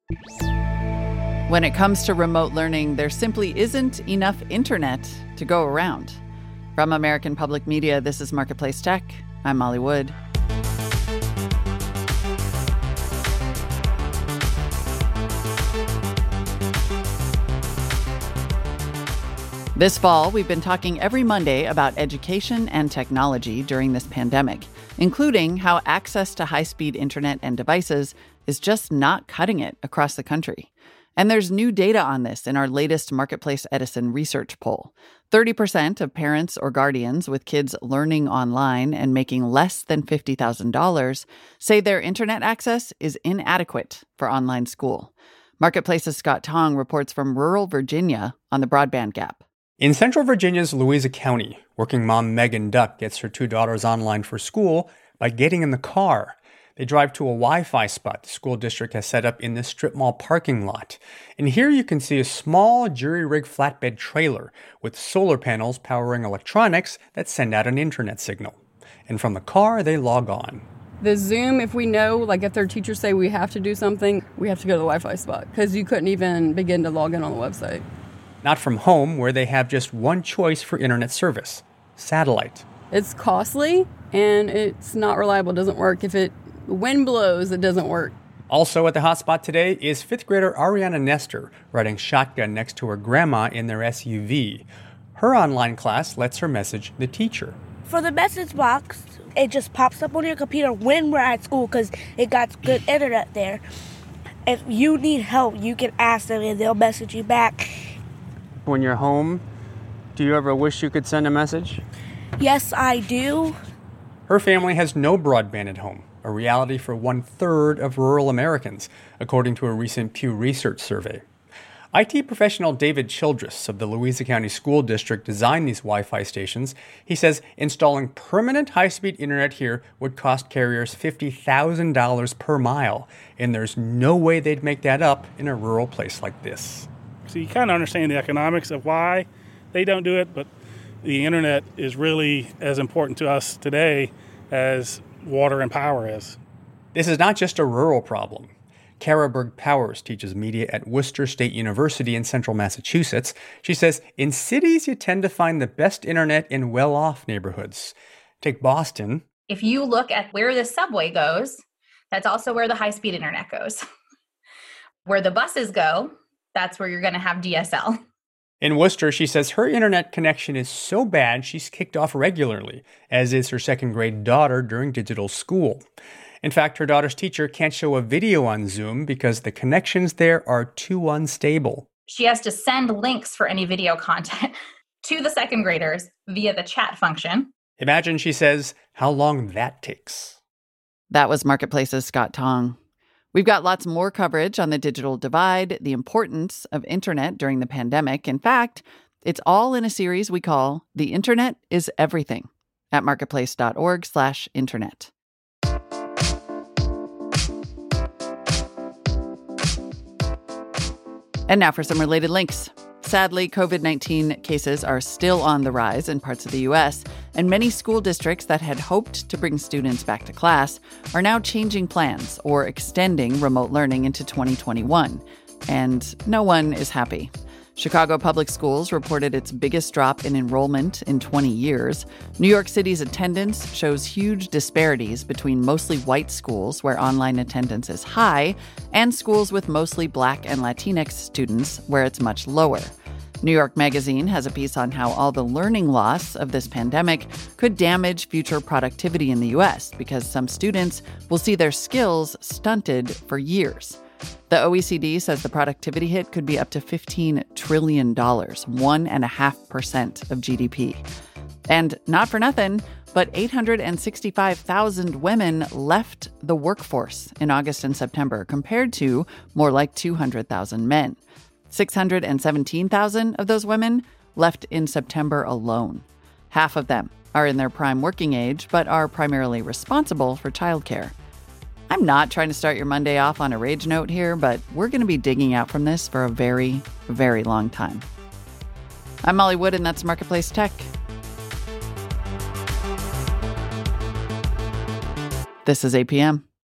When it comes to remote learning, there simply isn't enough internet to go around. From American Public Media, this is Marketplace Tech. I'm Molly Wood. This fall, we've been talking every Monday about education and technology during this pandemic, including how access to high-speed internet and devices is just not cutting it across the country. And there's new data on this in our latest Marketplace Edison research poll. 30% of parents or guardians with kids learning online and making less than $50,000 say their internet access is inadequate for online school. Marketplace's Scott Tong reports from rural Virginia on the broadband gap. In central Virginia's Louisa County, working mom Megan Duck gets her two daughters online for school by getting in the car. They drive to a Wi-Fi spot the school district has set up in the strip mall parking lot. And here you can see a small jury-rig flatbed trailer with solar panels powering electronics that send out an internet signal. And from the car, they log on. The Zoom, if we know, if their teachers say we have to do something, we have to go to the Wi-Fi spot because you couldn't even begin to log in on the website. Not from home, where they have just one choice for internet service: satellite. It's costly and it's not reliable. It doesn't work. If the wind blows, it doesn't work. Also at the hotspot today is fifth grader Ariana Nestor riding shotgun next to her grandma in their SUV. Her online class lets her message the teacher. For the message box, it just pops up on your computer when we're at school because it got good internet there. If you need help, you can ask them and they'll message you back. When you're home, do you ever wish you could send a message? Yes, I do. Her family has no broadband at home, a reality for 1/3 of rural Americans, according to a recent Pew Research survey. IT professional David Childress of the Louisa County School District designed these Wi-Fi stations. He says installing permanent high-speed internet here would cost carriers $50,000 per mile, and there's no way they'd make that up in a rural place like this. So you kind of understand the economics of why they don't do it, but the internet is really as important to us today as water and power is. This is not just a rural problem. Kara Berg Powers teaches media at Worcester State University in central Massachusetts. She says, in cities, you tend to find the best internet in well-off neighborhoods. Take Boston. If you look at where the subway goes, that's also where the high-speed internet goes. Where the buses go, that's where you're going to have DSL. In Worcester, she says her internet connection is so bad she's kicked off regularly, as is her second-grade daughter during digital school. In fact, her daughter's teacher can't show a video on Zoom because the connections there are too unstable. She has to send links for any video content to the second graders via the chat function. Imagine, she says, how long that takes. That was Marketplace's Scott Tong. We've got lots more coverage on the digital divide, the importance of internet during the pandemic. In fact, it's all in a series we call The Internet is Everything at marketplace.org/internet. And now for some related links. Sadly, COVID-19 cases are still on the rise in parts of the U.S., and many school districts that had hoped to bring students back to class are now changing plans or extending remote learning into 2021. And no one is happy. Chicago Public Schools reported its biggest drop in enrollment in 20 years. New York City's attendance shows huge disparities between mostly white schools, where online attendance is high, and schools with mostly Black and Latinx students, where it's much lower. New York Magazine has a piece on how all the learning loss of this pandemic could damage future productivity in the U.S. because some students will see their skills stunted for years. The OECD says the productivity hit could be up to $15 trillion, 1.5% of GDP. And not for nothing, but 865,000 women left the workforce in August and September, compared to more like 200,000 men. 617,000 of those women left in September alone. Half of them are in their prime working age, but are primarily responsible for childcare. I'm not trying to start your Monday off on a rage note here, but we're going to be digging out from this for a very, very long time. I'm Molly Wood, and that's Marketplace Tech. This is APM.